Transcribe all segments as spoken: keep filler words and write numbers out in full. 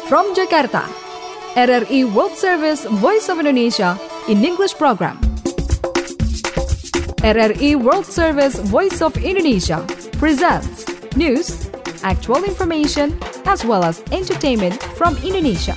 From Jakarta, R R I World Service Voice of Indonesia in English program. R R I World Service Voice of Indonesia presents news, actual information, as well as entertainment from Indonesia.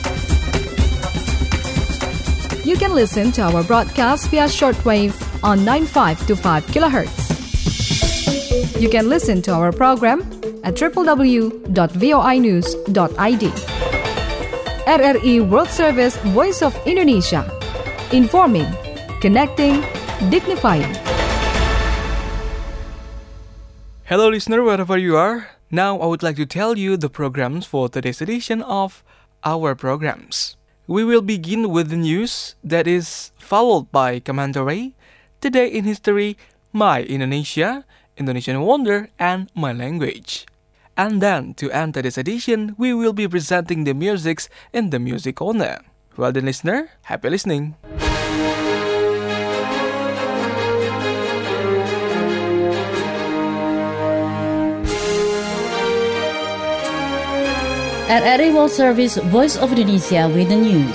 You can listen to our broadcast via shortwave on nine five two five kilohertz. You can listen to our program at w w w dot voi news dot i d. R R I World Service Voice of Indonesia. Informing, connecting, dignifying. Hello listener, wherever you are. Now I would like to tell you the programs for today's edition of our programs. We will begin with the news that is followed by commentary, Today in History, My Indonesia, Indonesian Wonder, and My Language. And then, to end today's edition, we will be presenting the musics in the Music Corner. Well then listener, happy listening! At R R I World Service Voice of Indonesia with the news.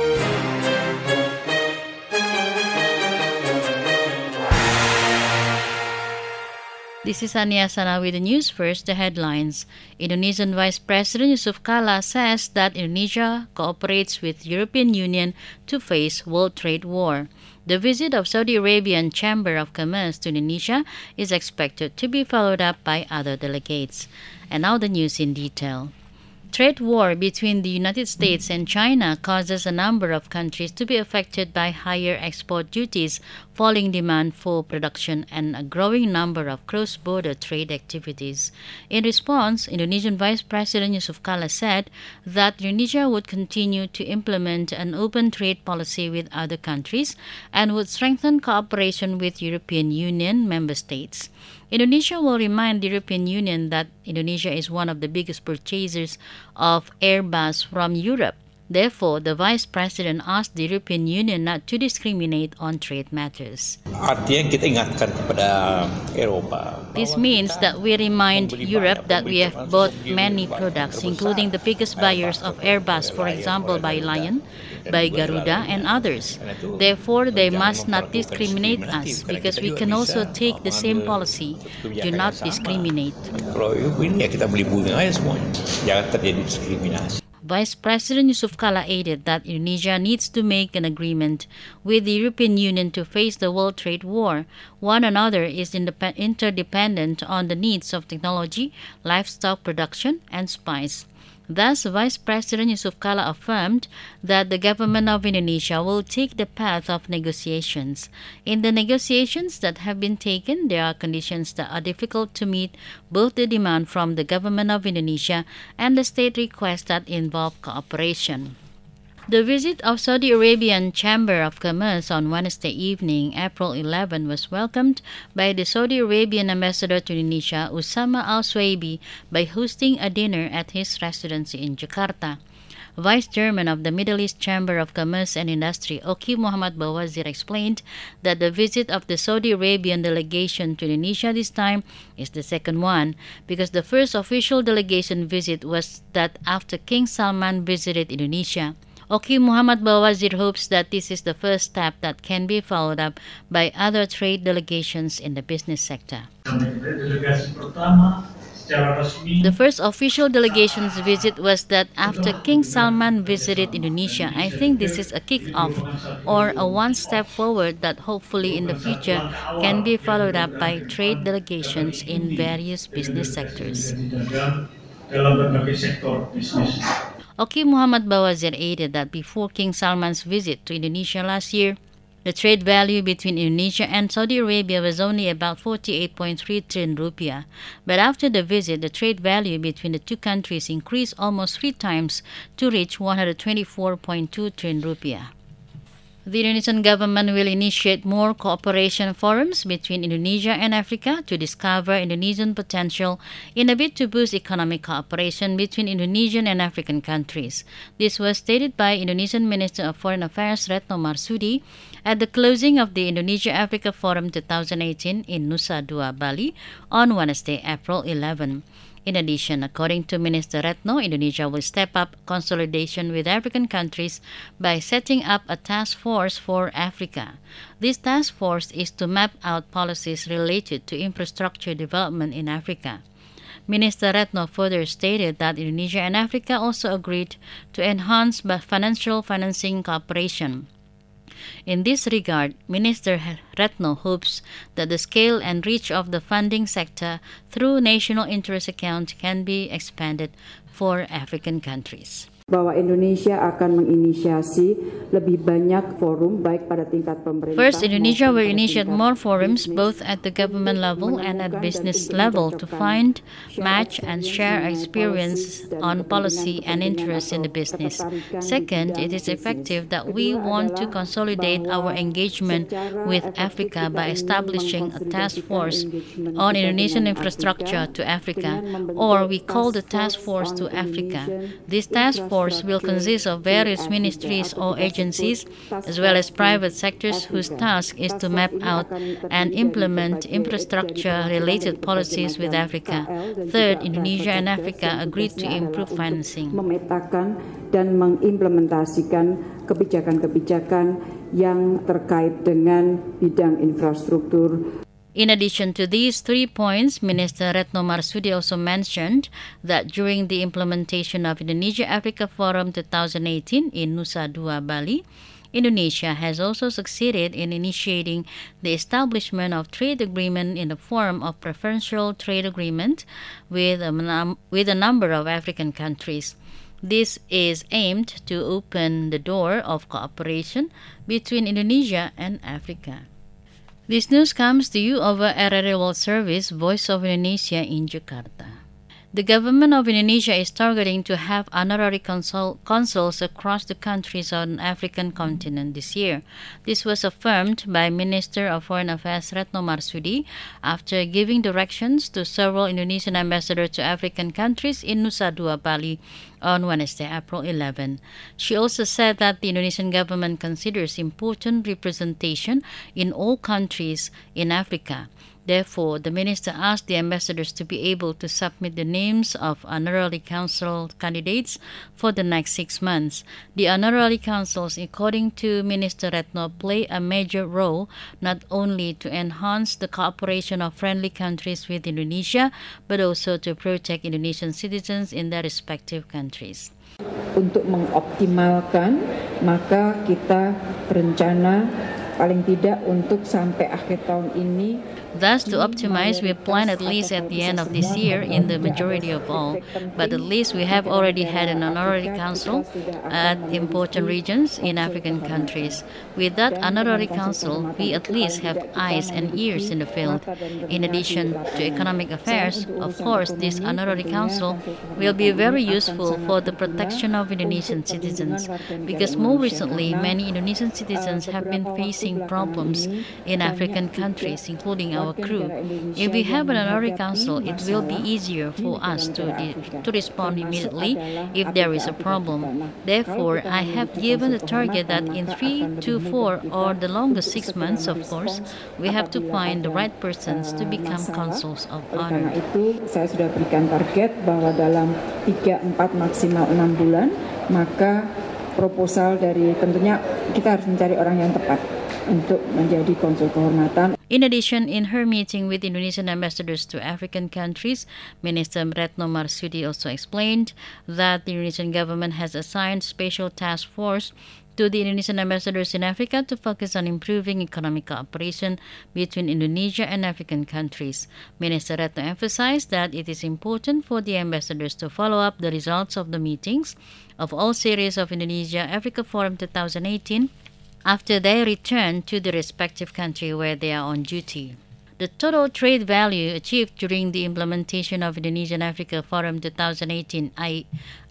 This is Ania Sana with the news. First, the headlines. Indonesian Vice President Yusuf Kala says that Indonesia cooperates with European Union to face World Trade War. The visit of Saudi Arabian Chamber of Commerce to Indonesia is expected to be followed up by other delegates. And now the news in detail. Trade war between the United States and China causes a number of countries to be affected by higher export duties, falling demand for production, and a growing number of cross-border trade activities. In response, Indonesian Vice President Yusuf Kala said that Indonesia would continue to implement an open trade policy with other countries and would strengthen cooperation with European Union member states. Indonesia will remind the European Union that Indonesia is one of the biggest purchasers of Airbus from Europe. Therefore, the Vice President asked the European Union not to discriminate on trade matters. Artinya kita ingatkan kepada Eropa. This means that we remind Europe that we have bought many products, including the biggest buyers of Airbus, for example, by Lion, by Garuda, and others. Therefore, they must not discriminate us, because we can also take the same policy, do not discriminate. Kalau ini ya kita beli bunga aja semuanya, jangan terjadi diskriminasi. Vice President Yusuf Kala added that Indonesia needs to make an agreement with the European Union to face the world trade war. One another is indep- interdependent on the needs of technology, livestock production, and spice. Thus, Vice President Yusuf Kala affirmed that the government of Indonesia will take the path of negotiations. In the negotiations that have been taken, there are conditions that are difficult to meet, both the demand from the government of Indonesia and the state requests that involve cooperation. The visit of Saudi Arabian Chamber of Commerce on Wednesday evening, April eleventh, was welcomed by the Saudi Arabian ambassador to Indonesia, Usama Al-Swaibi, by hosting a dinner at his residency in Jakarta. Vice Chairman of the Middle East Chamber of Commerce and Industry, Oki Muhammad Bawazir, explained that the visit of the Saudi Arabian delegation to Indonesia this time is the second one, because the first official delegation visit was that after King Salman visited Indonesia. Oki Muhammad Bawazir hopes that this is the first step that can be followed up by other trade delegations in the business sector. The first official delegation's visit was that after King Salman visited Indonesia. I think this is a kick-off or a one step forward that hopefully in the future can be followed up by trade delegations in various business sectors. Oki Muhammad Bawazir added that before King Salman's visit to Indonesia last year, the trade value between Indonesia and Saudi Arabia was only about forty-eight point three trillion rupiah. But after the visit, the trade value between the two countries increased almost three times to reach one hundred twenty-four point two trillion rupiah. The Indonesian government will initiate more cooperation forums between Indonesia and Africa to discover Indonesian potential in a bid to boost economic cooperation between Indonesian and African countries. This was stated by Indonesian Minister of Foreign Affairs Retno Marsudi at the closing of the Indonesia-Africa Forum twenty eighteen in Nusa Dua, Bali on Wednesday, April eleventh. In addition, according to Minister Retno, Indonesia will step up consolidation with African countries by setting up a task force for Africa. This task force is to map out policies related to infrastructure development in Africa. Minister Retno further stated that Indonesia and Africa also agreed to enhance financial financing cooperation. In this regard, Minister Retno hopes that the scale and reach of the funding sector through national interest account can be expanded for African countries. Bahwa Indonesia akan menginisiasi lebih banyak forum baik pada tingkat pemerintah. First, Indonesia will initiate more forums both at the government level and at business level to find, match, and share experience on policy and interest in the business. Second, it is effective that we want to consolidate our engagement with Africa by establishing a task force on Indonesian infrastructure to Africa, or we call the task force to Africa. This task force will consist of various ministries or agencies as well as private sectors whose task is to map out and implement infrastructure-related policies with Africa. Third, Indonesia and Africa agreed to improve financing. Memetakan dan mengimplementasikan kebijakan-kebijakan yang terkait dengan bidang infrastruktur. In addition to these three points, Minister Retno Marsudi also mentioned that during the implementation of Indonesia-Africa Forum twenty eighteen in Nusa Dua, Bali, Indonesia has also succeeded in initiating the establishment of trade agreement in the form of preferential trade agreement with a, num- with a number of African countries. This is aimed to open the door of cooperation between Indonesia and Africa. This news comes to you over R R A World Service, Voice of Indonesia in Jakarta. The government of Indonesia is targeting to have honorary consul- consuls across the countries on the African continent this year. This was affirmed by Minister of Foreign Affairs Retno Marsudi after giving directions to several Indonesian ambassadors to African countries in Nusa Dua, Bali on Wednesday, April eleventh. She also said that the Indonesian government considers important representation in all countries in Africa. Therefore, the minister asked the ambassadors to be able to submit the names of honorary consul candidates for the next six months. The honorary consuls, according to Minister Retno, play a major role not only to enhance the cooperation of friendly countries with Indonesia, but also to protect Indonesian citizens in their respective countries. Untuk mengoptimalkan, maka kita berencana paling tidak untuk sampai akhir tahun ini. Thus, to optimize, we plan at least at the end of this year in the majority of all, but at least we have already had an honorary council at important regions in African countries. With that honorary council, we at least have eyes and ears in the field. In addition to economic affairs, of course, this honorary council will be very useful for the protection of Indonesian citizens, because more recently, many Indonesian citizens have been facing problems in African countries, including our crew. If we have an honorary council, it will be easier for us to, de- to respond immediately if there is a problem. Therefore, I have given the target that in three to four or the longest six months, of course, we have to find the right persons to become consuls of honor. Karena itu, saya sudah berikan target bahwa dalam tiga, empat, maksimal enam bulan, maka proposal dari tentunya kita harus mencari orang yang tepat untuk menjadi konsul kehormatan. In addition, in her meeting with Indonesian ambassadors to African countries, Minister Retno Marsudi also explained that the Indonesian government has assigned special task force to the Indonesian ambassadors in Africa to focus on improving economic cooperation between Indonesia and African countries. Minister Retno emphasized that it is important for the ambassadors to follow up the results of the meetings of all series of Indonesia-Africa Forum twenty eighteen after they return to the respective country where they are on duty. The total trade value achieved during the implementation of Indonesian-Africa Forum twenty eighteen I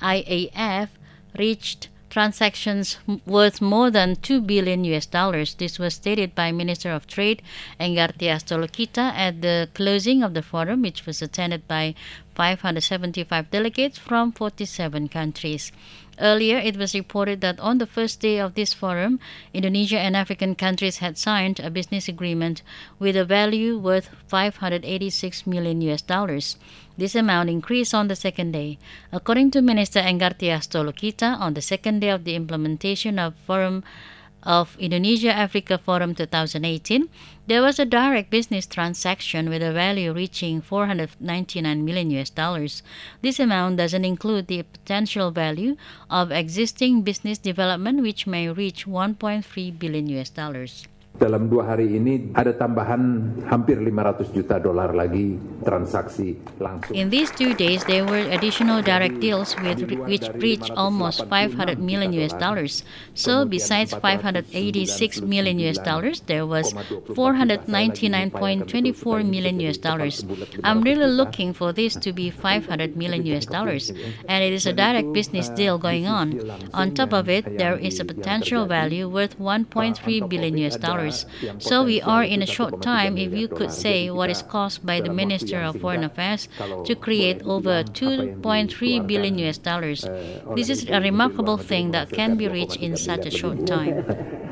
A F reached transactions worth more than two billion U S dollars. This was stated by Minister of Trade Enggartia Stolokita at the closing of the forum, which was attended by five hundred seventy-five delegates from forty-seven countries. Earlier, it was reported that on the first day of this forum, Indonesia and African countries had signed a business agreement with a value worth five hundred eighty-six million U S dollars. This amount increased on the second day. According to Minister Enggartia Stolokita, on the second day of the implementation of Forum of Indonesia-Africa Forum twenty eighteen, there was a direct business transaction with a value reaching four hundred ninety-nine million U S dollars. This amount doesn't include the potential value of existing business development, which may reach one point three billion U S dollars. Dalam dua hari ini ada tambahan hampir lima ratus juta dolar lagi transaksi langsung. In these two days, there were additional direct deals with which reached almost five hundred million U S dollars. So, besides five hundred eighty-six million U S dollars, there was four hundred ninety-nine point two four million U S dollars. I'm really looking for this to be five hundred million U S dollars, and it is a direct business deal going on. On top of it, there is a potential value worth one point three billion U S dollars. So we are in a short time, if you could say, what is cost by the Minister of Foreign Affairs to create over two point three billion U S dollars. This is a remarkable thing that can be reached in such a short time.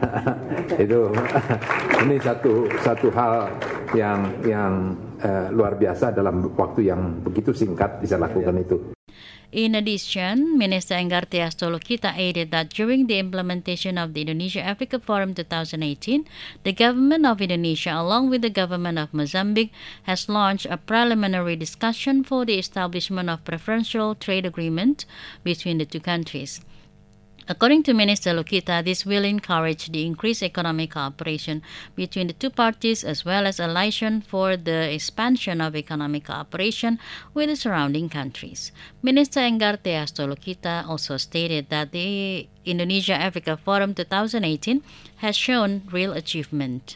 Itu ini satu satu hal yang yang uh, luar biasa dalam waktu yang begitu singkat bisa lakukan itu. In addition, Minister Enggartia Stolokita added that during the implementation of the Indonesia-Africa Forum twenty eighteen, the government of Indonesia, along with the government of Mozambique, has launched a preliminary discussion for the establishment of preferential trade agreement between the two countries. According to Minister Lokita, this will encourage the increased economic cooperation between the two parties as well as a license for the expansion of economic cooperation with the surrounding countries. Minister Enggartia Stolokita also stated that the Indonesia-Africa Forum twenty eighteen has shown real achievement.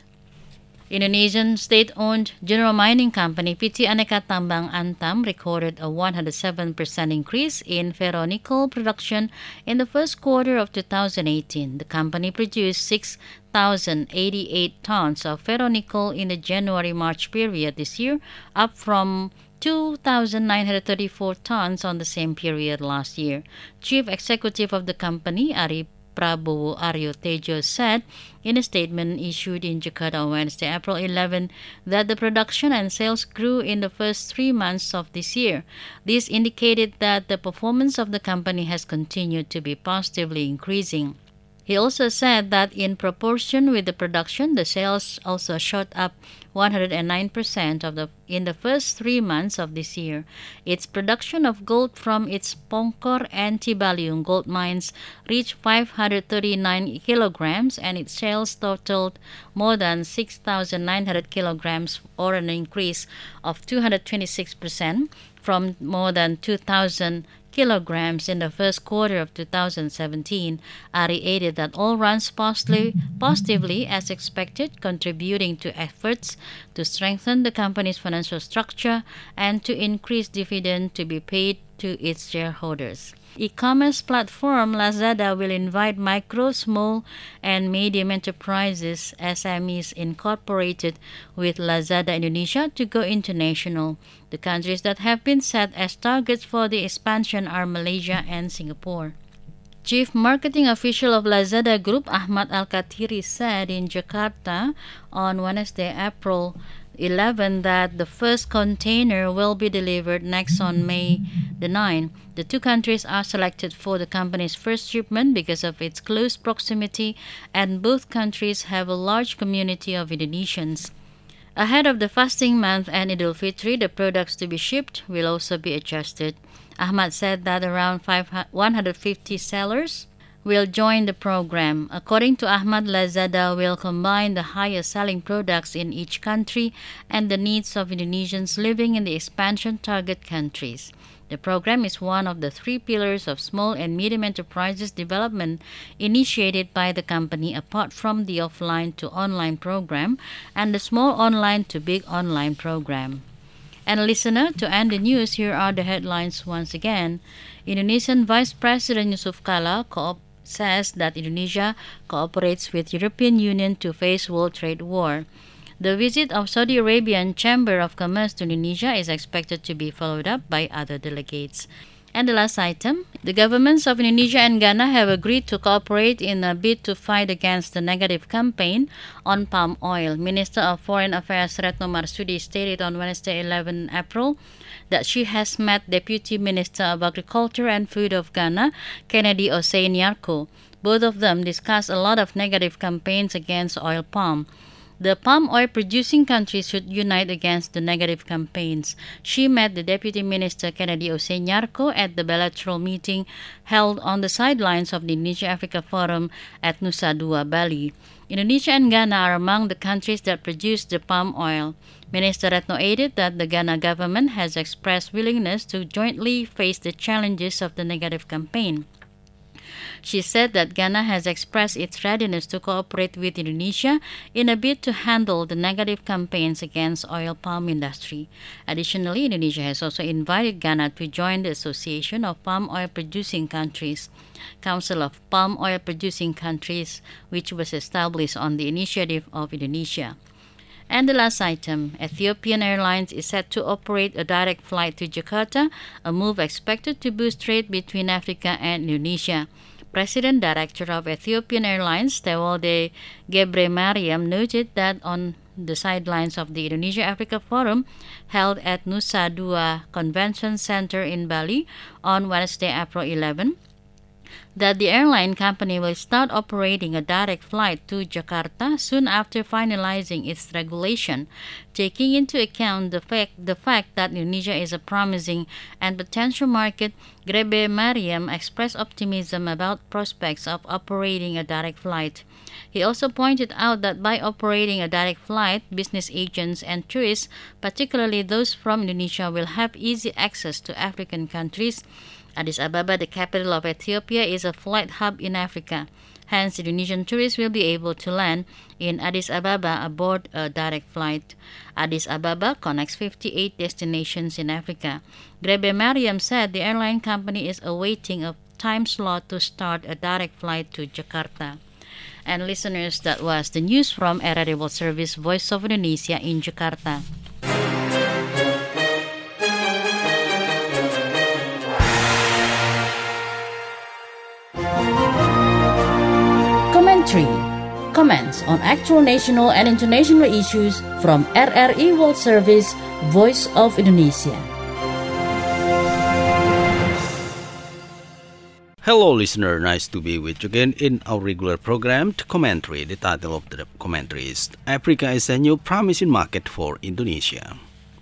Indonesian state-owned general mining company P T Aneka Tambang Antam recorded a one hundred seven percent increase in ferronickel production in the first quarter of two thousand eighteen. The company produced six thousand eighty-eight tons of ferronickel in the January-March period this year, up from two thousand nine hundred thirty-four tons on the same period last year. Chief Executive of the company, Ari Prabowo Aryo Tejo, said in a statement issued in Jakarta on Wednesday, April eleventh, that the production and sales grew in the first three months of this year. This indicated that the performance of the company has continued to be positively increasing. He also said that in proportion with the production, the sales also shot up one hundred nine percent of the in the first three months of this year. Its production of gold from its Pongkor and Tibaliung gold mines reached five hundred thirty-nine kilograms, and its sales totaled more than six thousand nine hundred kilograms, or an increase of two hundred twenty-six percent from more than two thousand kilograms in the first quarter of two thousand seventeen. Ari added that all runs positively, positively as expected, contributing to efforts to strengthen the company's financial structure and to increase dividend to be paid to its shareholders. E-commerce platform Lazada will invite micro, small, and medium enterprises (S M Es) incorporated with Lazada Indonesia to go international. The countries that have been set as targets for the expansion are Malaysia and Singapore. Chief Marketing Official of Lazada Group, Ahmad Al-Katiri, said in Jakarta on Wednesday, April eleventh, that the first container will be delivered next on May the ninth. The two countries are selected for the company's first shipment because of its close proximity, and both countries have a large community of Indonesians. Ahead of the fasting month and Eid al-Fitr, the products to be shipped will also be adjusted. Ahmad said that around one hundred fifty sellers will join the program. According to Ahmad, Lazada will combine the highest selling products in each country and the needs of Indonesians living in the expansion target countries. The program is one of the three pillars of small and medium enterprises development initiated by the company, apart from the offline to online program and the small online to big online program. And listener, to end the news, here are the headlines once again. Indonesian Vice President Yusuf Kala co- says that Indonesia cooperates with European Union to face world trade war. The visit of Saudi Arabian Chamber of Commerce to Indonesia is expected to be followed up by other delegates. And the last item, the governments of Indonesia and Ghana have agreed to cooperate in a bid to fight against the negative campaign on palm oil. Minister of Foreign Affairs Retno Marsudi stated on Wednesday, eleventh April, that she has met Deputy Minister of Agriculture and Food of Ghana, Kennedy Osei Nyarko. Both of them discussed a lot of negative campaigns against oil palm. The palm oil producing countries should unite against the negative campaigns. She met the Deputy Minister Kennedy Osei Nyarko at the bilateral meeting held on the sidelines of the Indonesia-Africa Forum at Nusa Dua, Bali. Indonesia and Ghana are among the countries that produce the palm oil. Minister Retno added that the Ghana government has expressed willingness to jointly face the challenges of the negative campaign. She said that Ghana has expressed its readiness to cooperate with Indonesia in a bid to handle the negative campaigns against oil palm industry. Additionally, Indonesia has also invited Ghana to join the Association of Palm Oil Producing Countries, Council of Palm Oil Producing Countries, which was established on the initiative of Indonesia. And the last item, Ethiopian Airlines is set to operate a direct flight to Jakarta, a move expected to boost trade between Africa and Indonesia. President Director of Ethiopian Airlines, Tewolde Gebre Mariam, noted that on the sidelines of the Indonesia-Africa Forum held at Nusa Dua Convention Center in Bali on Wednesday, April eleventh, that the airline company will start operating a direct flight to Jakarta soon after finalizing its regulation, taking into account the fact, the fact that Indonesia is a promising and potential market. Gebre Mariam expressed optimism about prospects of operating a direct flight. He also pointed out that by operating a direct flight, business agents and tourists, particularly those from Indonesia, will have easy access to African countries. Addis Ababa, the capital of Ethiopia, is a flight hub in Africa. Hence, Indonesian tourists will be able to land in Addis Ababa aboard a direct flight. Addis Ababa connects fifty-eight destinations in Africa. Gebre Mariam said the airline company is awaiting a time slot to start a direct flight to Jakarta. And listeners, that was the news from R R A World Service Voice of Indonesia in Jakarta. Commentary. Comments on actual national and international issues from R R A World Service Voice of Indonesia. Hello listener, nice to be with you again in our regular program, Commentary. The title of the commentary is Africa is a New Promising Market for Indonesia.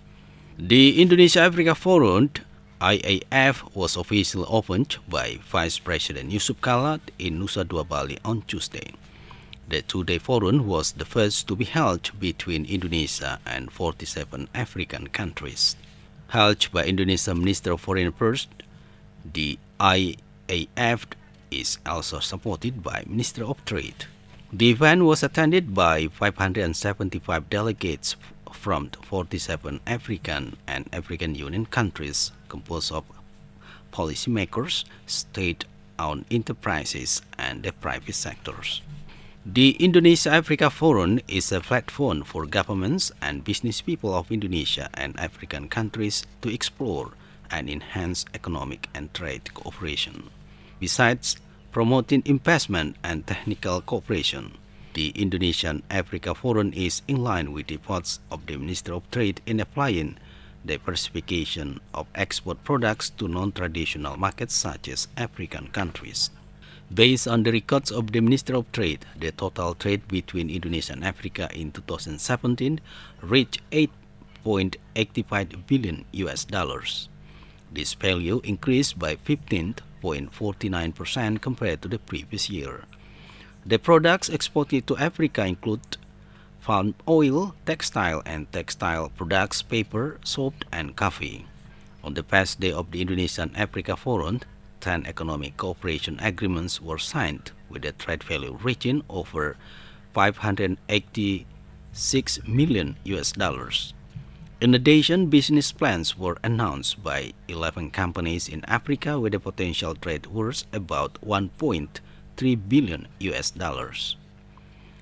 The Indonesia-Africa Forum, I A F, was officially opened by Vice President Yusuf Kala in Nusa Dua, Bali on Tuesday. The two-day forum was the first to be held between Indonesia and forty-seven African countries. Held by Indonesian Minister of Foreign Affairs, the I A F is also supported by Minister of Trade. The event was attended by five hundred seventy-five delegates from forty-seven African and African Union countries, composed of policymakers, state-owned enterprises, and the private sectors. The Indonesia-Africa Forum is a platform for governments and business people of Indonesia and African countries to explore and enhance economic and trade cooperation. Besides promoting investment and technical cooperation, the Indonesian-Africa Forum is in line with the efforts of the Minister of Trade in applying diversification of export products to non-traditional markets such as African countries. Based on the records of the Minister of Trade, the total trade between Indonesia and Africa in two thousand seventeen reached eight point eight five billion U S dollars. This value increased by fifteen point four nine percent compared to the previous year. The products exported to Africa include palm oil, textile and textile products, paper, soap, and coffee. On the past day of the Indonesian-Africa Forum, ten economic cooperation agreements were signed with a trade value reaching over five hundred eighty-six million U S dollars. In addition, business plans were announced by eleven companies in Africa with a potential trade worth about one point three billion U S dollars.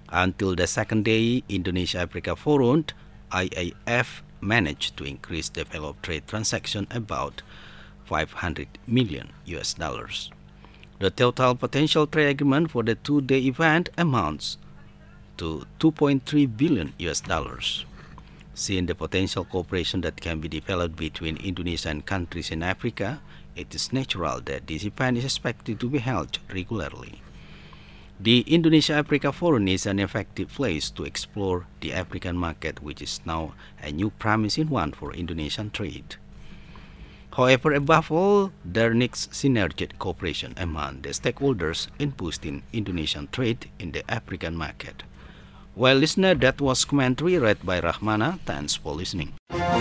Until the second day, Indonesia-Africa Forum, I A F, managed to increase developed trade transaction about five hundred million U S dollars. The total potential trade agreement for the two-day event amounts to two point three billion U S dollars. Seeing the potential cooperation that can be developed between Indonesia and countries in Africa, it is natural that this event is expected to be held regularly. The Indonesia-Africa Forum is an effective place to explore the African market, which is now a new promising one for Indonesian trade. However, above all, there needs synergistic cooperation among the stakeholders in boosting Indonesian trade in the African market. Well, listener, that was commentary read by Rahmana. Thanks for listening.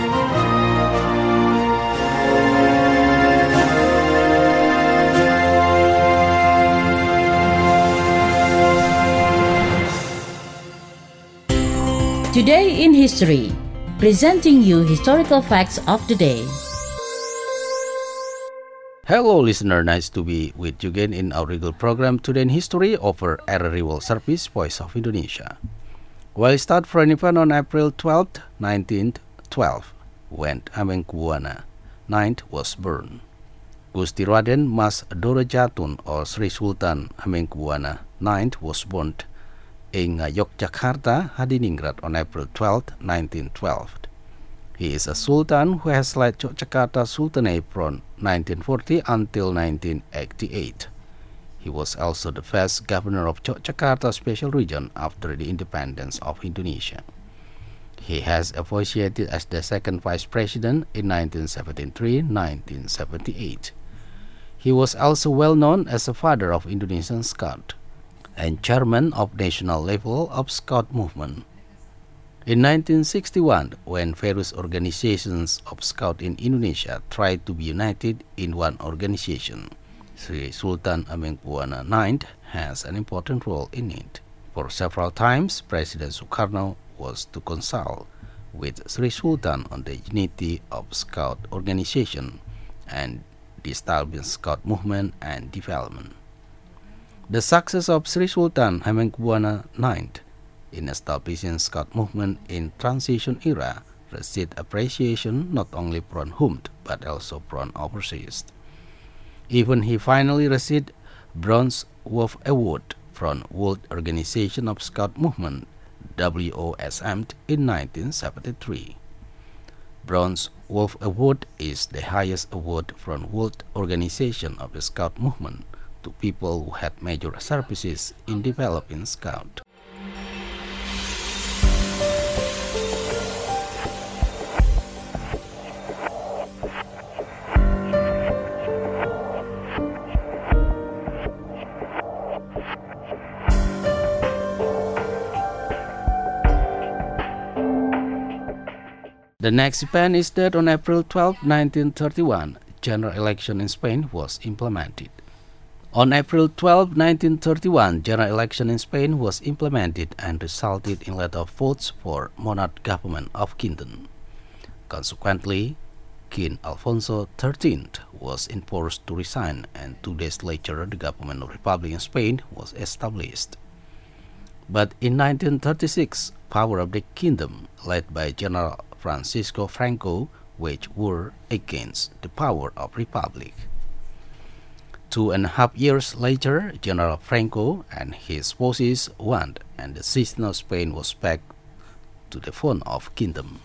Today in History, presenting you historical facts of the day. Hello listener, nice to be with you again in our regular program Today in History over R R I World Service, Voice of Indonesia. Well, start for an event on April twelfth, nineteen twelve, when Hamengkubuwana the ninth was born. Gusti Raden Mas Dorojatun or Sri Sultan Hamengkubuwana the ninth was born in Yogyakarta, Hadiningrat on April twelfth, nineteen twelve. He is a sultan who has led Yogyakarta Sultanate from nineteen forty until nineteen eighty-eight. He was also the first governor of Yogyakarta Special Region after the independence of Indonesia. He has officiated as the second vice president in nineteen seventy-three to nineteen seventy-eight. He was also well known as a father of Indonesian Scout and chairman of national level of Scout movement. In nineteen sixty-one, when various organizations of Scout in Indonesia tried to be united in one organization, Sri Sultan Hamengkubuwana the ninth has an important role in it. For several times, President Sukarno was to consult with Sri Sultan on the unity of Scout organization and the establishment Scout movement and development. The success of Sri Sultan Hamengkubuwana the ninth in establishing Scout movement in transition era received appreciation not only from home but also from overseas. Even he finally received Bronze Wolf Award from World Organization of Scout Movement W O S M in nineteen seventy-three. Bronze Wolf Award is the highest award from World Organization of the Scout Movement to people who had major services in developing Scout. The next event is that on April twelfth, nineteen thirty-one, general election in Spain was implemented. On April twelfth, nineteen thirty-one, general election in Spain was implemented and resulted in a lot of votes for monarch government of Kingdom. Consequently, King Alfonso the thirteenth was enforced to resign, and two days later the government of Republic in Spain was established. But in nineteen thirty-six, power of the kingdom, led by General Francisco Franco, waged war against the power of Republic. Two and a half years later, General Franco and his forces won, and the system of Spain was back to the form of kingdom.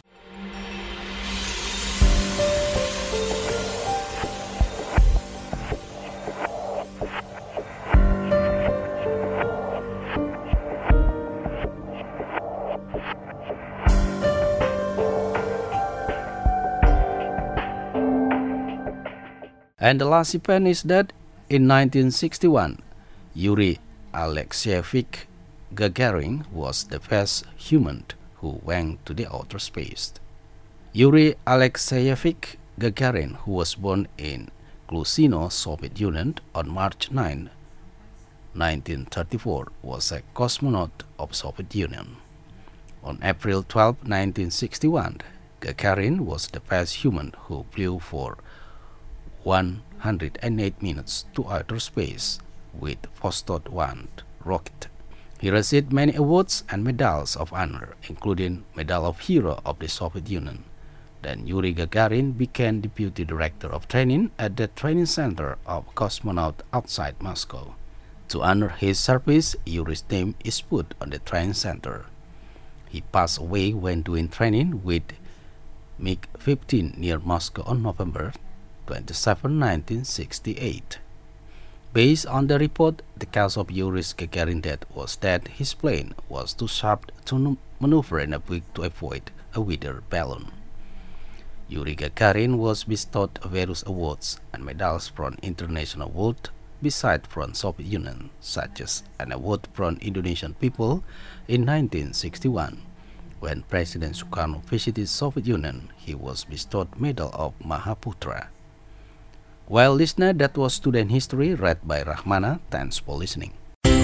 And the last event is that in nineteen sixty-one, Yuri Alexeyevich Gagarin was the first human who went to the outer space. Yuri Alexeyevich Gagarin, who was born in Glushino, Soviet Union on March ninth, nineteen thirty-four, was a cosmonaut of Soviet Union. On April twelfth, nineteen sixty-one, Gagarin was the first human who flew for one hundred eight minutes to outer space with Vostok one rocket. He received many awards and medals of honor, including Medal of Hero of the Soviet Union. Then Yuri Gagarin became Deputy Director of Training at the Training Center of Cosmonaut outside Moscow. To honor his service, Yuri's name is put on the training center. He passed away when doing training with MiG fifteen near Moscow on November twenty-seventh, nineteen sixty-eight. Based on the report, the cause of Yuri Gagarin's death was that his plane was too sharp to maneuver in a wing to avoid a weather balloon. Yuri Gagarin was bestowed various awards and medals from international world besides from Soviet Union, such as an award from Indonesian people in nineteen sixty-one. When President Sukarno visited Soviet Union, he was bestowed Medal of Mahaputra. Well, listener, that was Student History read by Rahmana. Thanks for listening.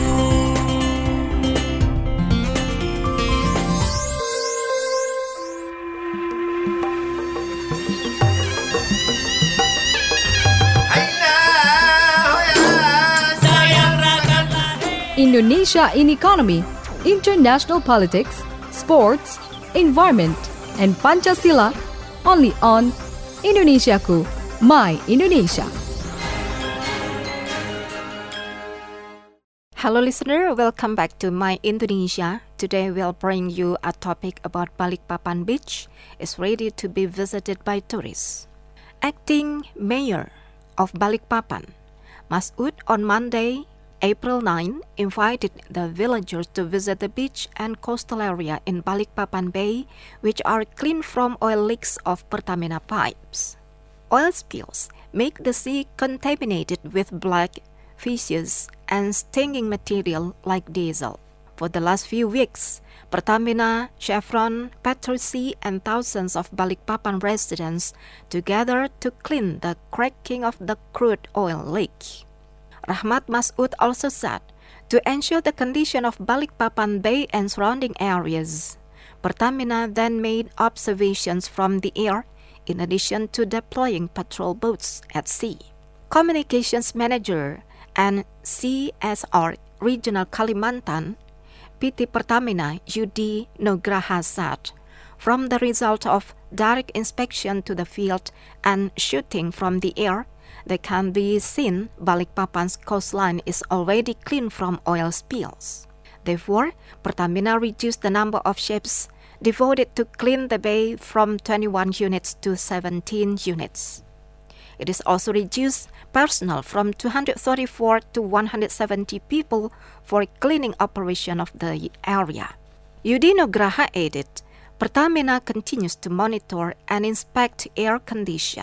Indonesia in economy, international politics, sports, environment, and Pancasila, only on Indonesiaku, My Indonesia. Hello listener, welcome back to My Indonesia. Today we'll bring you a topic about Balikpapan Beach is ready to be visited by tourists. Acting Mayor of Balikpapan, Masud, on Monday, April ninth, invited the villagers to visit the beach and coastal area in Balikpapan Bay, which are clean from oil leaks of Pertamina pipes. Oil spills make the sea contaminated with black, viscous, and stinging material like diesel. For the last few weeks, Pertamina, Chevron, Petrosi, and thousands of Balikpapan residents together to clean the cracking of the crude oil leak. Rahmat Masud also said, to ensure the condition of Balikpapan Bay and surrounding areas, Pertamina then made observations from the air in addition to deploying patrol boats at sea. Communications Manager and C S R Regional Kalimantan, P T Pertamina Yudi Nugraha said, from the result of direct inspection to the field and shooting from the air, they can be seen Balikpapan's coastline is already clean from oil spills. Therefore, Pertamina reduced the number of ships devoted to clean the bay from twenty-one units to seventeen units. It is also reduced personnel from two hundred thirty-four to one hundred seventy people for cleaning operation of the area. Yudi Nugraha added, Pertamina continues to monitor and inspect air condition.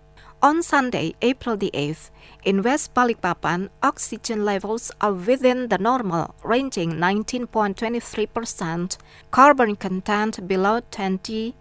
On Sunday, April the eighth, in West Balikpapan, oxygen levels are within the normal, ranging nineteen point two three percent, carbon content below twenty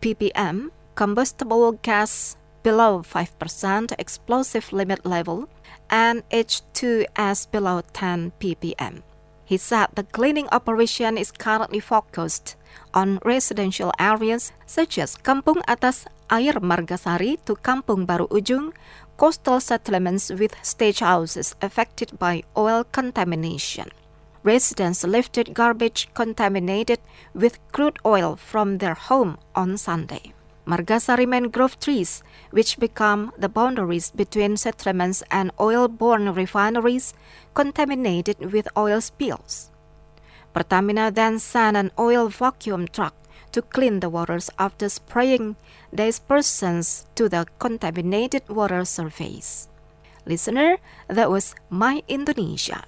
ppm, combustible gas below five percent explosive limit level, and H two S below ten ppm. He said the cleaning operation is currently focused on residential areas such as Kampung Atas Air Margasari to Kampung Baru Ujung, coastal settlements with stage houses affected by oil contamination. Residents lifted garbage contaminated with crude oil from their home on Sunday. Margasari mangrove trees, which become the boundaries between settlements and oil-borne refineries, contaminated with oil spills. Pertamina then sent an oil vacuum truck to clean the waters after spraying dispersants to the contaminated water surface. Listener, that was My Indonesia.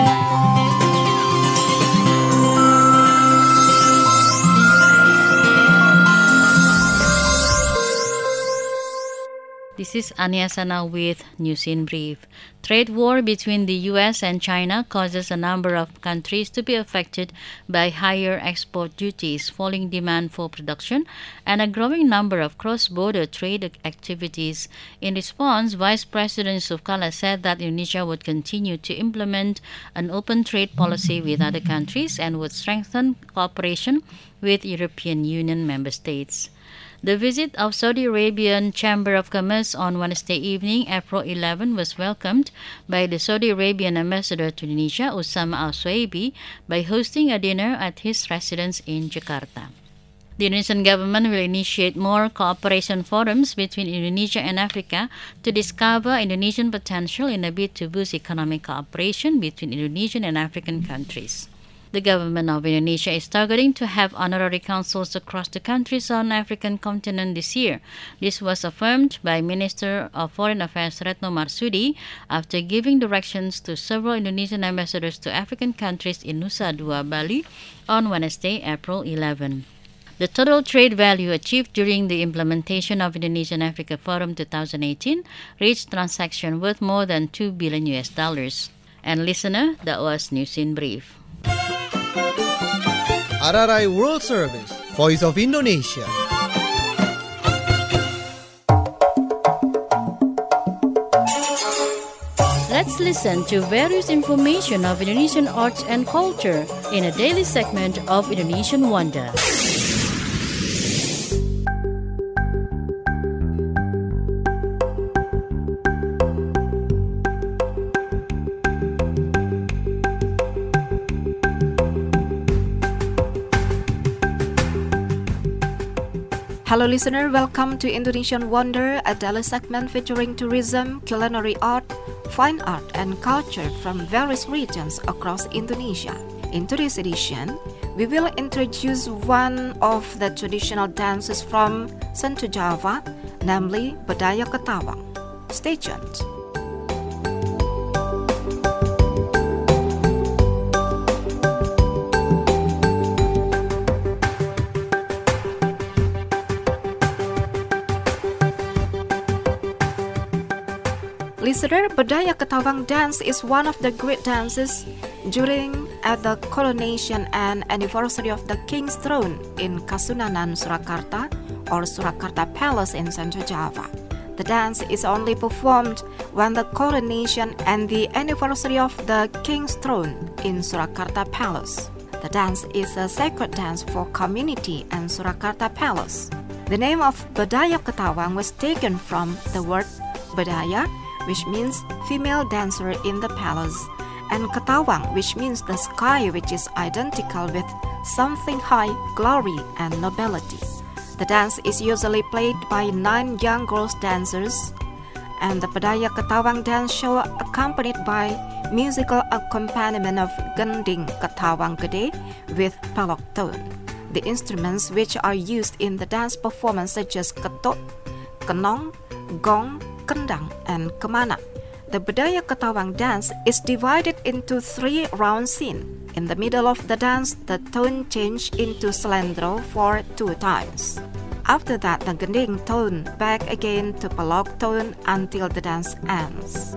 This is Ania Sana with News in Brief. Trade war between the U S and China causes a number of countries to be affected by higher export duties, falling demand for production, and a growing number of cross-border trade activities. In response, Vice President Yusuf Kala said that Indonesia would continue to implement an open trade policy with other countries and would strengthen cooperation with European Union member states. The visit of Saudi Arabian Chamber of Commerce on Wednesday evening, April eleventh, was welcomed by the Saudi Arabian ambassador to Indonesia, Usama Al-Swaibi, by hosting a dinner at his residence in Jakarta. The Indonesian government will initiate more cooperation forums between Indonesia and Africa to discover Indonesian potential in a bid to boost economic cooperation between Indonesian and African countries. The government of Indonesia is targeting to have honorary consuls across the countries on the African continent this year. This was affirmed by Minister of Foreign Affairs Retno Marsudi after giving directions to several Indonesian ambassadors to African countries in Nusa Dua, Bali on Wednesday, April eleventh. The total trade value achieved during the implementation of Indonesian Africa Forum twenty eighteen reached transaction worth more than two billion U S dollars. And listener, that was News in Brief. R R I World Service, Voice of Indonesia. Let's listen to various information of Indonesian arts and culture in a daily segment of Indonesian Wonder. Hello listener, welcome to Indonesian Wonder, a daily segment featuring tourism, culinary art, fine art and culture from various regions across Indonesia. In today's edition, we will introduce one of the traditional dances from Central Java, namely Bedaya Ketawang. Stay tuned. Listener, Bedaya Ketawang dance is one of the great dances during at the coronation and anniversary of the King's throne in Kasunanan, Surakarta or Surakarta Palace in Central Java. The dance is only performed when the coronation and the anniversary of the King's throne in Surakarta Palace. The dance is a sacred dance for community and Surakarta Palace. The name of Bedaya Ketawang was taken from the word Bedaya, which means female dancer in the palace, and Ketawang, which means the sky, which is identical with something high, glory, and nobility. The dance is usually played by nine young girls dancers, and the Bedaya Ketawang dance show accompanied by musical accompaniment of gending Ketawang Gede with pelok tone. The instruments which are used in the dance performance such as ketot, kenong, gong, kendang, and kemana. The Bedaya Ketawang dance is divided into three round scenes. In the middle of the dance, the tone changes into selendro for two times. After that, the gending tone back again to pelok tone until the dance ends.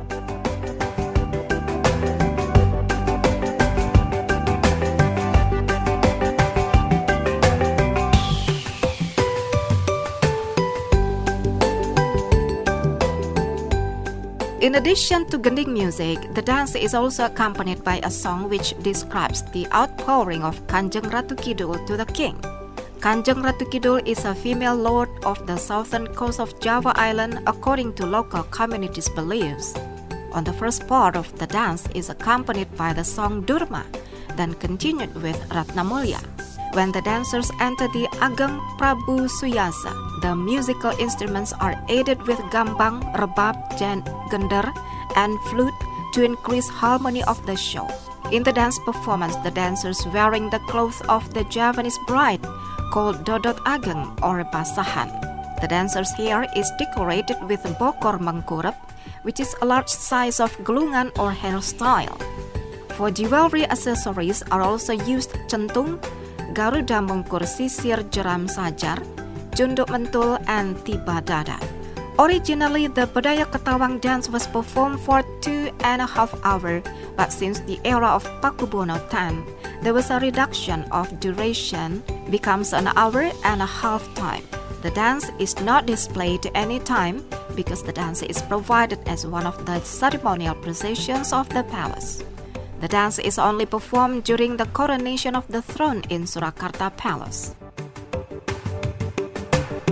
In addition to gending music, the dance is also accompanied by a song which describes the outpouring of Kanjeng Ratu Kidul to the king. Kanjeng Ratu Kidul is a female lord of the southern coast of Java Island according to local communities' beliefs. On the first part of the dance is accompanied by the song Durma, then continued with Ratnamulya. When the dancers enter the Ageng Prabu Suyasa, the musical instruments are aided with gambang, rebab, gender, and flute to increase harmony of the show. In the dance performance, the dancers wearing the clothes of the Javanese bride called Dodot Ageng or Basahan. The dancer's hair is decorated with bokor mengkurep, which is a large size of gelungan or hairstyle. For jewelry accessories are also used centung, Garuda Mengkur Sisir Jeram Sajar, Junduk Mentul, and Tiba Dada. Originally, the Bedaya Ketawang dance was performed for two and a half hours, but since the era of Pakubono X, there was a reduction of duration, becomes an hour and a half time. The dance is not displayed any time because the dance is provided as one of the ceremonial processions of the palace. The dance is only performed during the coronation of the throne in Surakarta Palace.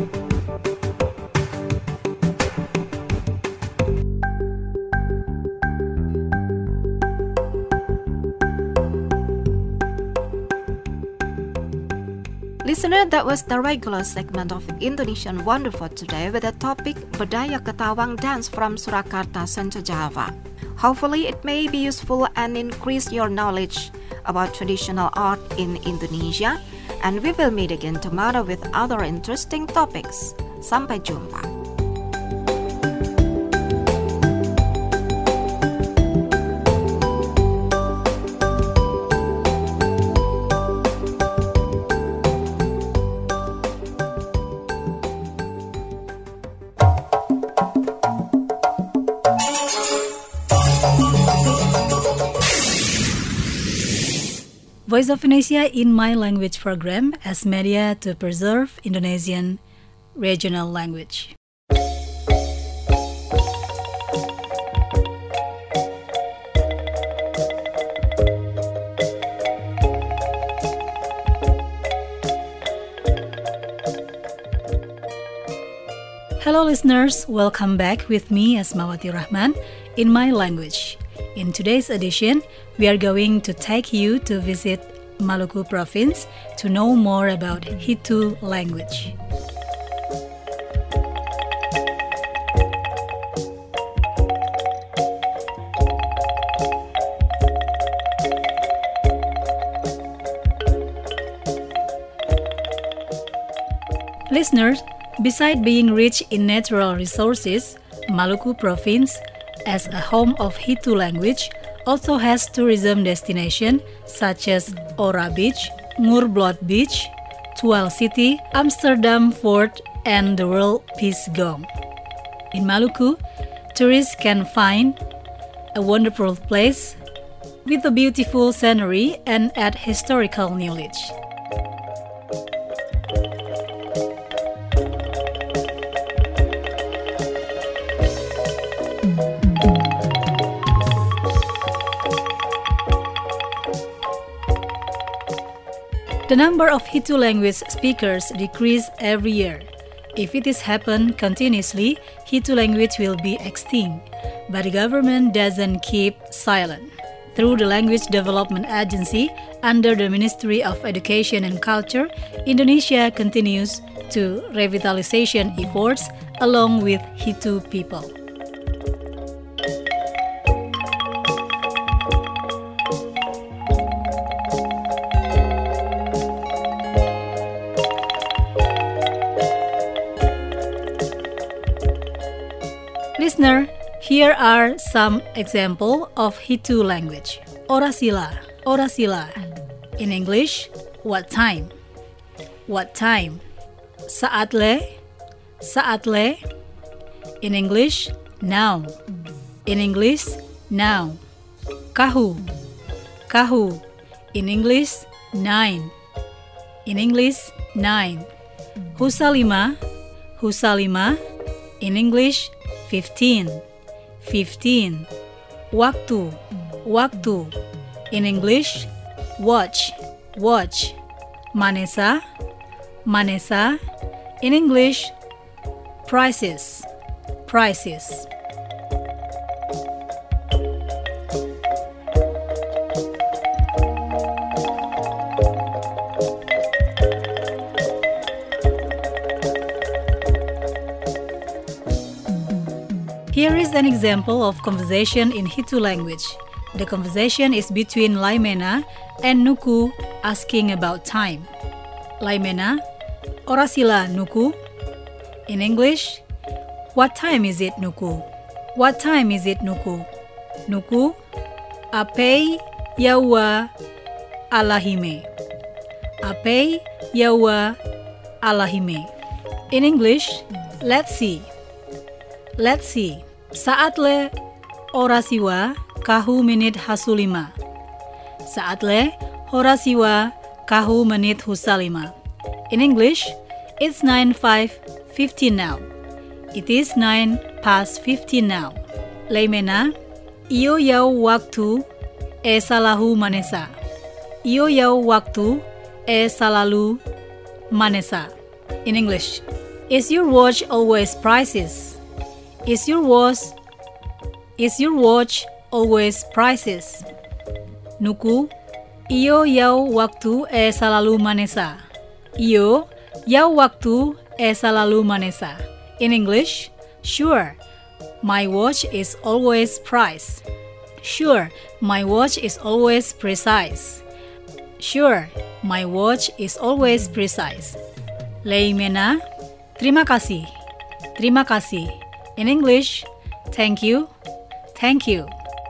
Listener, that was the regular segment of Indonesian Wonder for today with the topic Budaya Ketawang Dance from Surakarta, Central Java. Hopefully it may be useful and increase your knowledge about traditional art in Indonesia. And we will meet again tomorrow with other interesting topics. Sampai jumpa. Voice of Indonesia in My Language program as media to preserve Indonesian regional language. Hello listeners, welcome back with me Asmawati Rahman in My Language. In today's edition, we are going to take you to visit Maluku province to know more about Hitu language. Listeners, beside being rich in natural resources, Maluku province as a home of Hitu language also has tourism destinations such as Ora Beach, Ngurblot Beach, Tual City, Amsterdam Fort, and the World Peace Gong. In Maluku, tourists can find a wonderful place with a beautiful scenery and add historical knowledge. The number of Hitu language speakers decrease every year. If it is happen continuously, Hitu language will be extinct. But the government doesn't keep silent. Through the Language Development Agency under the Ministry of Education and Culture, Indonesia continues to revitalization efforts along with Hitu people. Listener, here are some examples of Hitu language. Orasila, orasila. In English, what time? What time? Saat le, saat le. In English, now. In English, now. Kahu, kahu. In English, nine. In English, nine. Husalima, husalima. In English, fifteen. Fifteen. Waktu, waktu. In English, watch, watch. Manesa, manesa. In English, prices, prices. Here is an example of conversation in Hitu language. The conversation is between Laimena and Nuku asking about time. Laimena, orasila Nuku. In English, what time is it Nuku? What time is it Nuku? Nuku, apei yawa alahime. Apei yawa alahime. In English, let's see. Let's see. Saat le orasiwa kahu menit hasulima. Saat le orasiwa kahu menit husalima. In English, it's nine five fifteen now. It is nine past fifteen now. Laimena, iyo yau waktu e salahu manesa. Iyo yau waktu e salalu manesa. In English, is your watch always prices? Is your watch Is your watch always prices? Nuku, iyo yau waktu e salalu manesa. Iyo, ya waktu es selalu Manesa. In English, sure, my watch is always precise. Sure, my watch is always precise. Sure, my watch is always precise. Leimena, terima kasih. Terima kasih. In English, thank you. Thank you.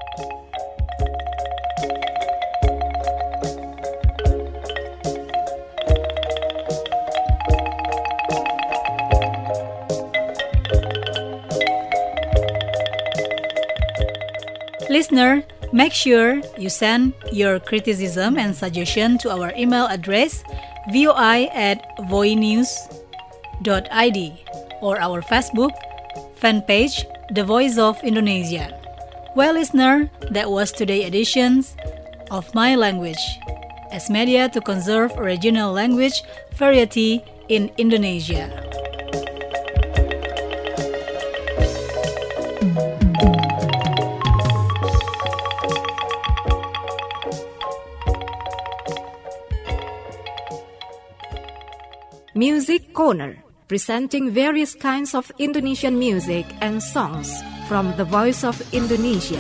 Listener, make sure you send your criticism and suggestion to our email address voi at voinews dot i d or our Facebook fan page The Voice of Indonesia. Well, listener, that was today's edition of My Language, as media to conserve original language variety in Indonesia. Music Corner, presenting various kinds of Indonesian music and songs from the Voice of Indonesia.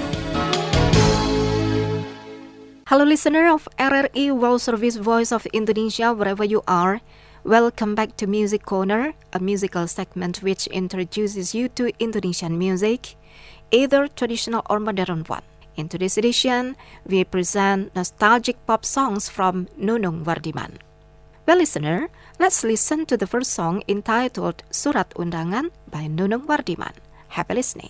Hello listener of R R I World Service Voice of Indonesia, wherever you are. Welcome back to Music Corner, a musical segment which introduces you to Indonesian music, either traditional or modern one. In today's edition, we present nostalgic pop songs from Nunung Wardiman. Well, listener, let's listen to the first song entitled Surat Undangan by Nunung Wardiman. Happy listening.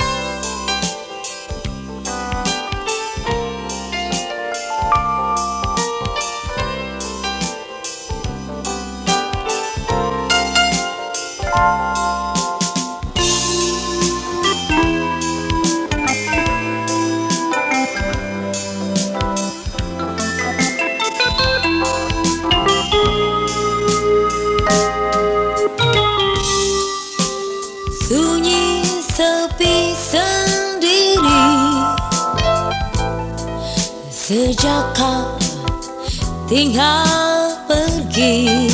Sejak kau tinggal pergi,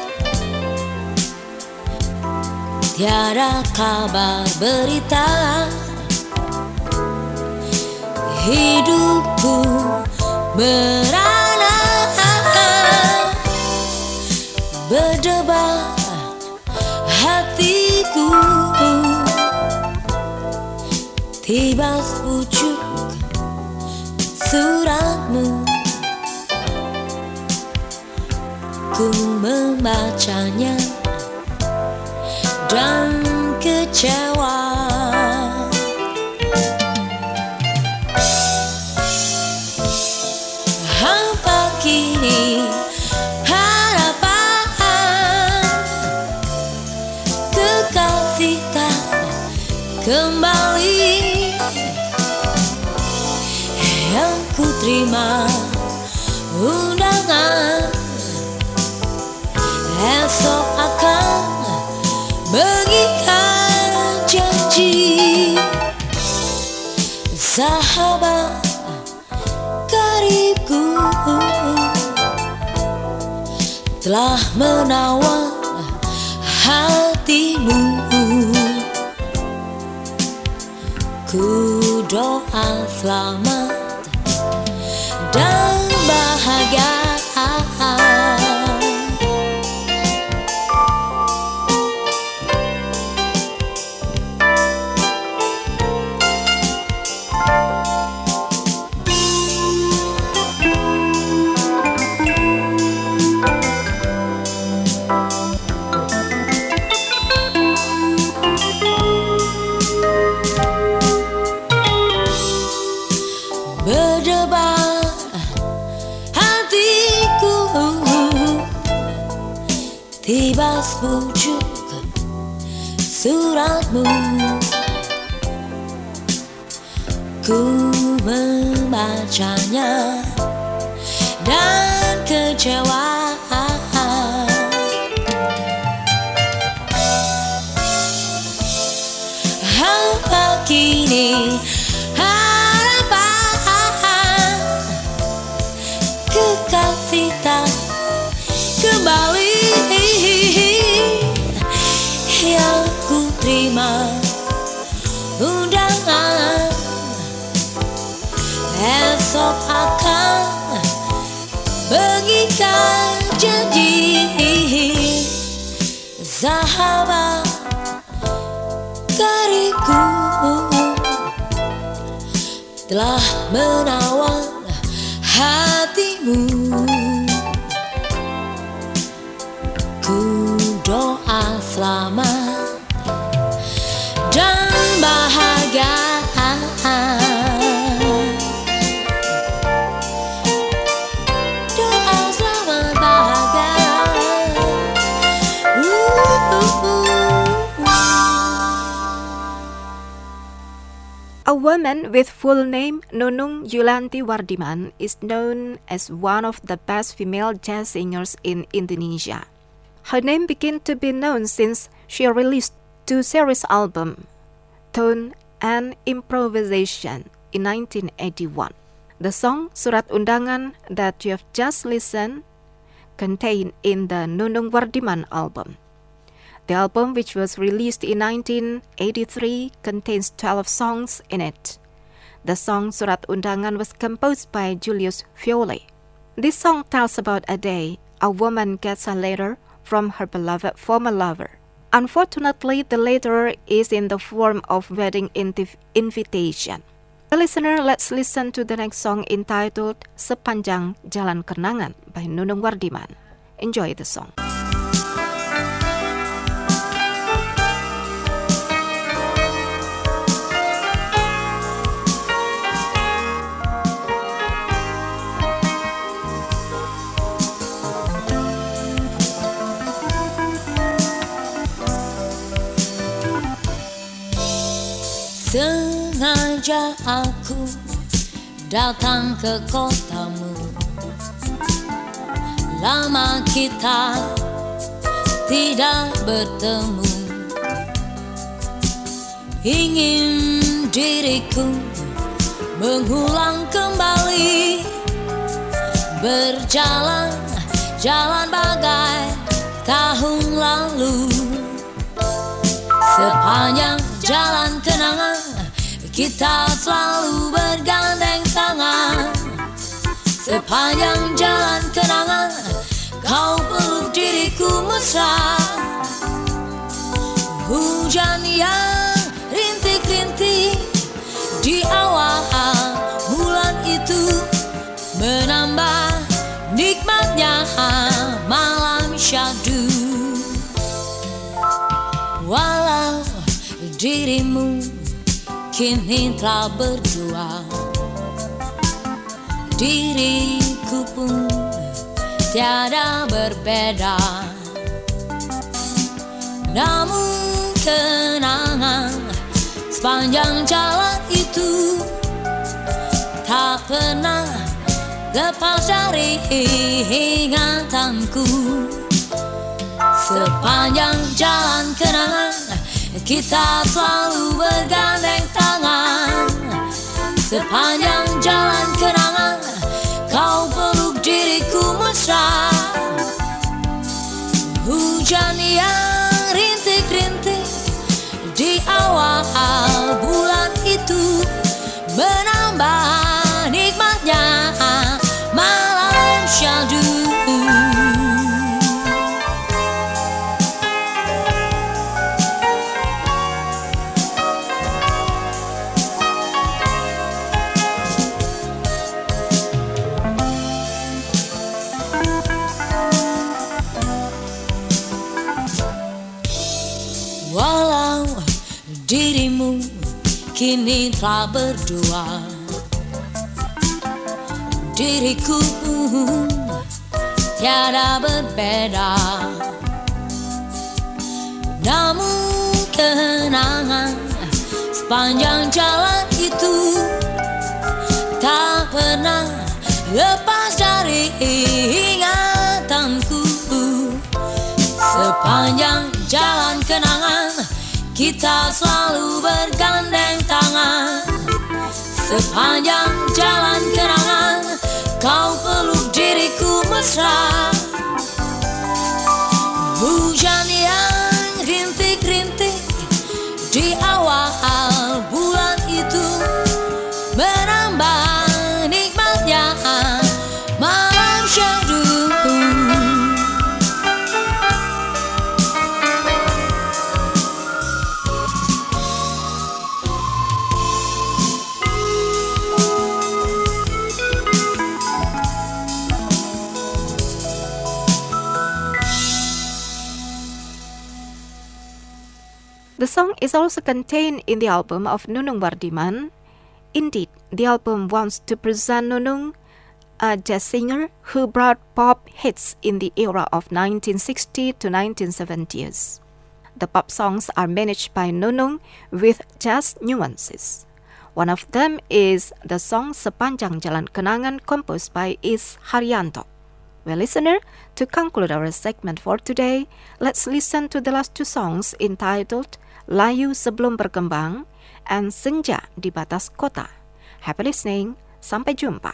tiada kabar berita, hidupku merana, berdebar hatiku, tiba pucuk suratmu, ku membacanya dan kecewa. Hampa kini harapan, kekasih tak kembali. Yang ku terima undangan, esok akan mengikat janji. Sahabat karibku telah menawan hatimu, ku doa selamat dan bahagia. Berdebar hatiku, tiba sepucuk suratmu, ku membacanya dan kecewa. Hampa kini harapan, kekasih tak kembali. esok akan mengikat janji sahabat karibku telah menawan hatimu. Ku doa selamat dan bahagia. Doa selamat bahagia. A woman with full name Nunung Yulanti Wardiman is known as one of the best female jazz singers in Indonesia. Her name began to be known since she released two series albums, Tone and Improvisation, in nineteen eighty-one. The song Surat Undangan that you have just listened contained in the Nunung Wardiman album. The album, which was released in nineteen eighty-three, contains twelve songs in it. The song Surat Undangan was composed by Julius Viole. This song tells about a day a woman gets a letter from her beloved former lover. Unfortunately, the letter is in the form of wedding intiv- invitation. The listener, let's listen to the next song entitled Sepanjang Jalan Kenangan by Nunung Wardiman. Enjoy the song. Sengaja aku datang ke kotamu. Lama kita tidak bertemu. Ingin diriku mengulang kembali, berjalan jalan bagai tahun lalu. Sepanjang jalan kenangan kita selalu bergandeng tangan. Sepanjang jalan kenangan kau peluk diriku mesra. Hujan yang rintik-rintik di awal bulan itu menambah nikmatnya malam syahdu. Walau dirimu kini telah berdua, diriku pun tiada berbeda. Namun kenangan sepanjang jalan itu tak pernah lepas dari ingatanku. Sepanjang jalan kenangan kita selalu bergandeng tangan. Sepanjang jalan kenangan kau peluk diriku mesra. Hujan yang rintik-rintik di awal bulan itu menambah nikmatnya malam syahdu. Walau dirimu kini telah berdua, diriku pun tiada berbeda. Namun kenangan sepanjang jalan itu tak pernah lepas dari ingatanku. Sepanjang jalan kenangan kita selalu bergandeng tangan. Sepanjang jalan kenangan kau peluk diriku mesra. Hujan yang rintik-rintik di awal bulan itu menambah nikmat The song is also contained in the album of Nunung Wardiman. Indeed, the album wants to present Nunung, a jazz singer who brought pop hits in the era of nineteen sixty to nineteen seventies. The pop songs are managed by Nunung with jazz nuances. One of them is the song Sepanjang Jalan Kenangan composed by Is Haryanto. Well, listener, to conclude our segment for today, let's listen to the last two songs entitled Layu Sebelum Berkembang and Senja di Batas Kota. Happy listening. Sampai jumpa.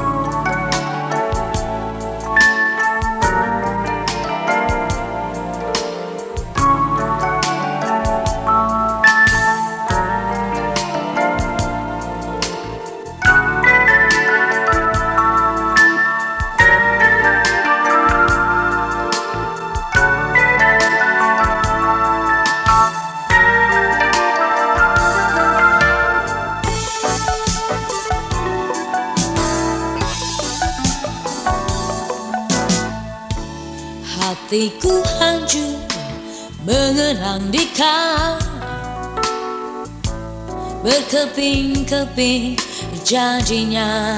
Hatiku hancur mengenang dikau, berkeping-keping janjinya.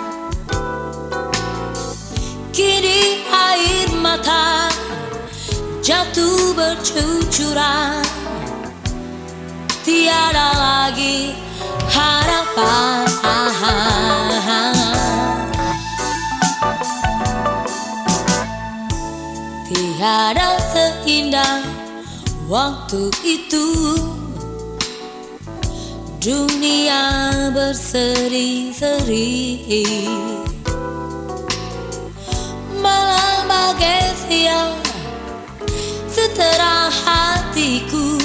Kini air mata jatuh bercucuran, tiada lagi harapan. Tiada seindah waktu itu, dunia berseri-seri, malam bagai siang seterang hatiku,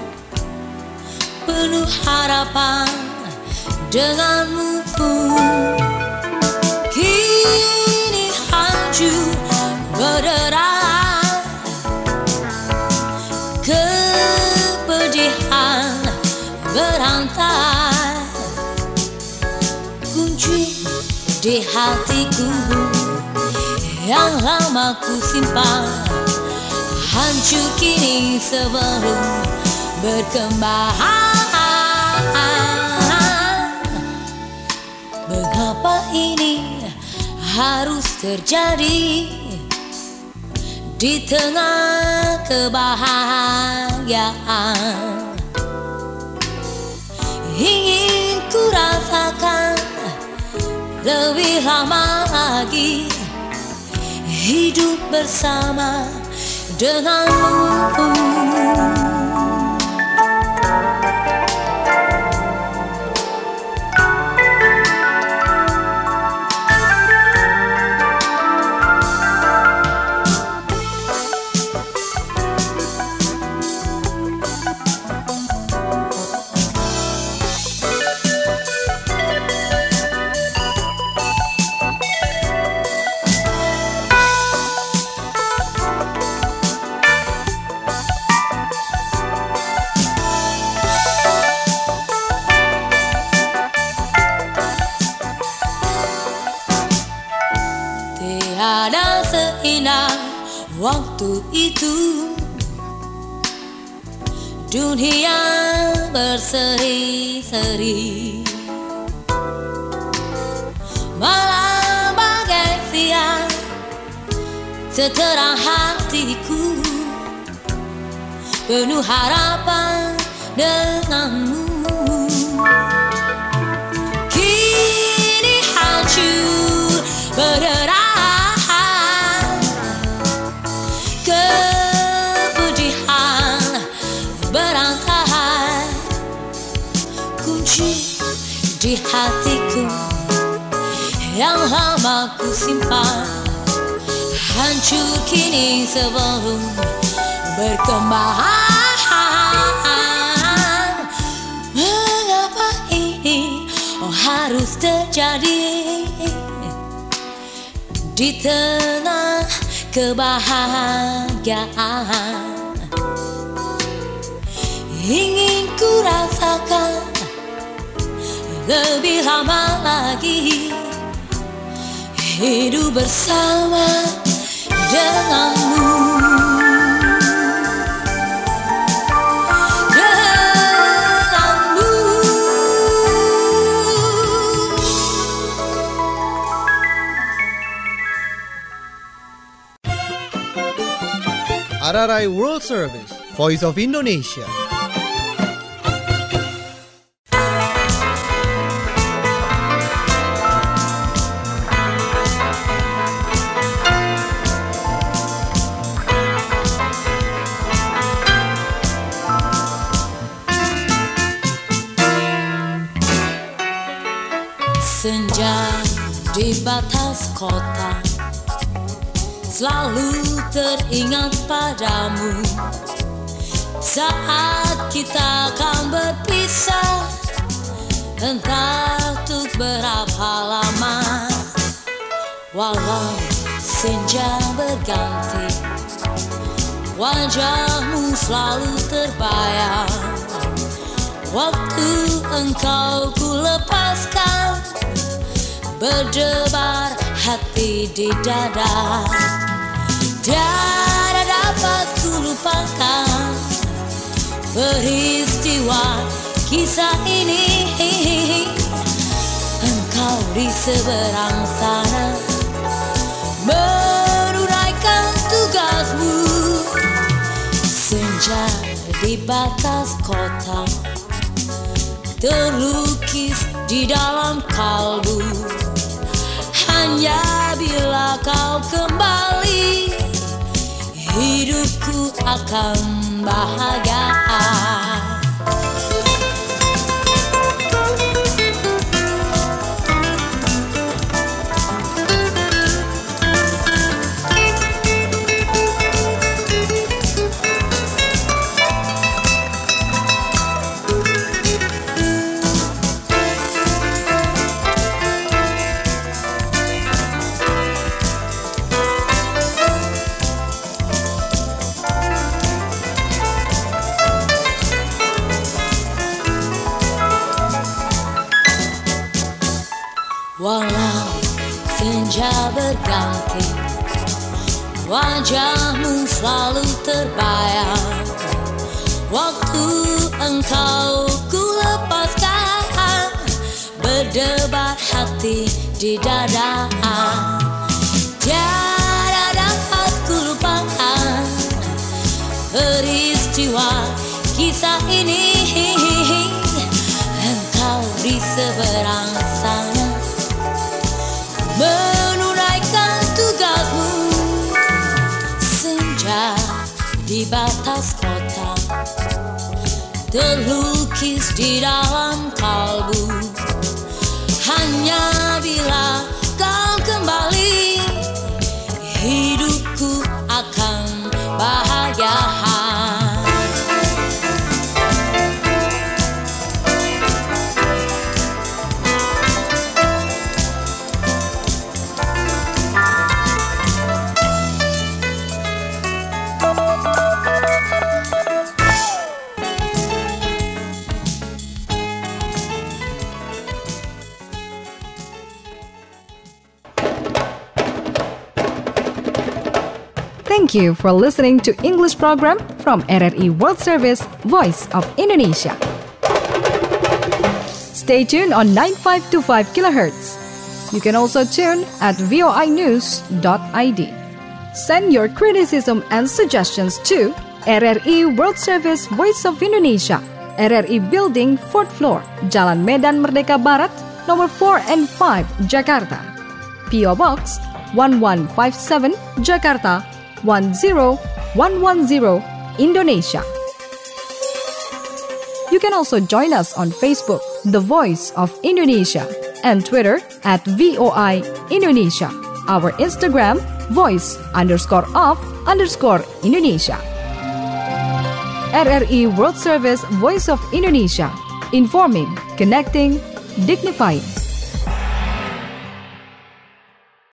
penuh harapan denganmu. Kini hancur berderai, kepedihan berantai, kunci di hatiku yang lama ku simpan, hancur kini sebelum berkembang. Mengapa ini harus terjadi di tengah kebahagiaan? Ingin ku rasakan lebih lama lagi hidup bersama denganmu. Tiada seindah waktu itu, dunia berseri-seri, malam bagai siang seterang hatiku, penuh harapan denganmu. Kini hancur berderai, di hatiku yang lama ku simpan, hancur kini sebelum berkembang. Mengapa ini oh harus terjadi di tengah kebahagiaan? Ingin ku rasakan lebih lama lagi hidup bersama denganmu. R R I World Service, Voice of Indonesia. Senja di batas kota selalu teringat padamu saat kita akan berpisah, entah untuk berapa lama. Walau senja berganti, wajahmu selalu terbayang. Waktu engkau ku lepaskan, berdebar hati di dada. Tiada dapat ku lupakan peristiwa kisah ini. Engkau di seberang sana menunaikan tugasmu. Senja di batas kota terlukis di dalam kalbu. Hanya bila kau kembali, hidupku akan bahagia. Walau senja berganti, wajahmu selalu terbayang. Waktu engkau ku lepaskan, berdebar hati di dada. Tiada dapat ku lupakan peristiwa kisah ini. Engkau di seberang sana menunaikan tugasmu. Senja di batas kota terlukis di dalam kalbu. Hanya bila kau kembali, hidupku akan bahagia. Thank you for listening to English program from R R I World Service, Voice of Indonesia. Stay tuned on nine five two five kilohertz. You can also tune at v o i news dot i d. Send your criticism and suggestions to R R I World Service, Voice of Indonesia, R R I Building, fourth floor, Jalan Medan Merdeka Barat, nomor four and five, Jakarta. P O Box one one five seven, Jakarta one zero one one zero, Indonesia. You can also join us on Facebook, The Voice of Indonesia, and Twitter at V O I Indonesia. Our Instagram, voice underscore of underscore Indonesia. R R I World Service, Voice of Indonesia. Informing, connecting, dignifying.